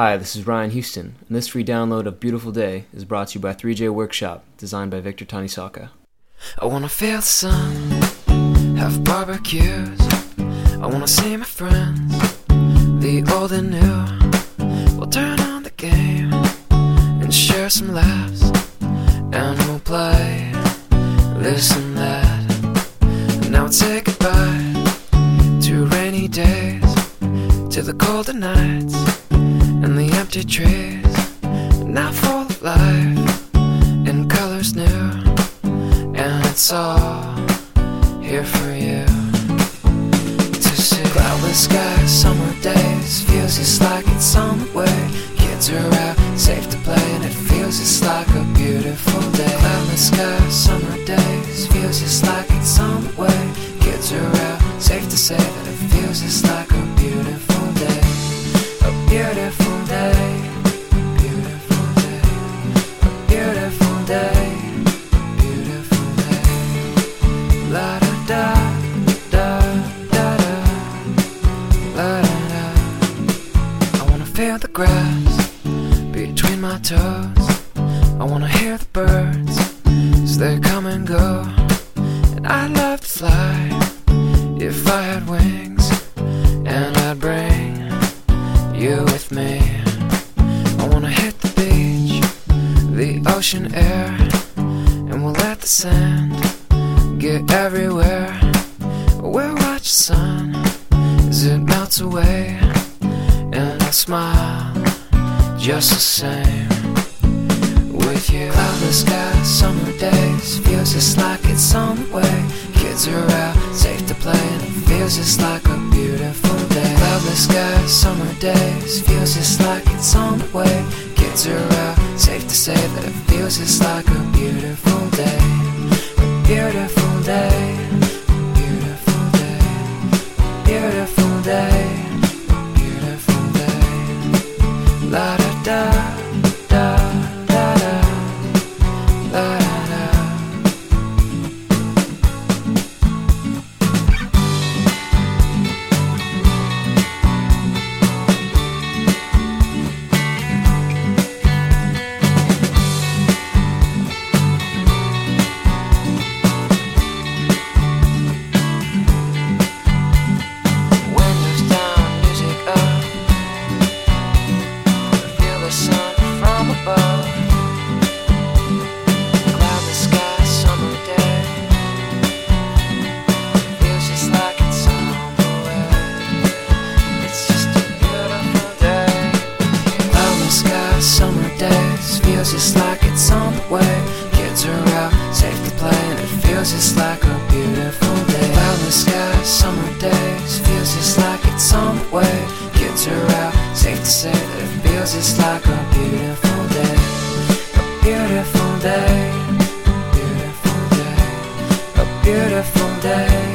Hi, this is Ryan Houston, and this free download of Beautiful Day is brought to you by 3J Workshop, designed by Victor Tanisaka. I wanna feel the sun, have barbecues. I wanna see my friends, the old and new. We'll turn on the game and share some laughs, and we'll play this and that. And now we'll say goodbye to rainy days, to the colder nights and the empty trees, now full of life and colors new, and it's all here for you to see. Cloudless skies, summer days, feels just like it's on the way. Kids are out, safe to play, and it feels just like a beautiful day. Cloudless skies, summer days, feels just like it's on the way. Kids are out, safe to say that it feels just like a beautiful day. A beautiful day, beautiful day, a beautiful day, beautiful day. La da da, da da da, la da da. I wanna feel the grass between my toes. I wanna hear the birds as they come and go. And I'd love to fly if I had wings, and I'd bring you with me. I wanna hit the beach, the ocean air, and we'll let the sand get everywhere. We'll watch the sun as it melts away, and I'll smile just the same with you. Cloudless skies, summer days, feels just like it's on the way. Kids are out, safe to play, and it feels just like a beautiful day. Cloudless skies, summer days, feels just like it's on the way. Kids are out, safe to say that it feels just like a beautiful day. A beautiful day, beautiful day, beautiful day, beautiful day. La da da, da da da, la da da. Windows down, music up, feel the sun from above. Cloudless sky, summer day, feels just like it's on the way. It's just a beautiful day. Cloudless sky, summer days, feels just like it's on the way. Kids are out, safe to play, and it feels just like a beautiful day. Cloudless sky, summer days, feels just like it's on the way. Kids are out, safe to say that it feels just like a beautiful day. A beautiful day, beautiful day, a beautiful day.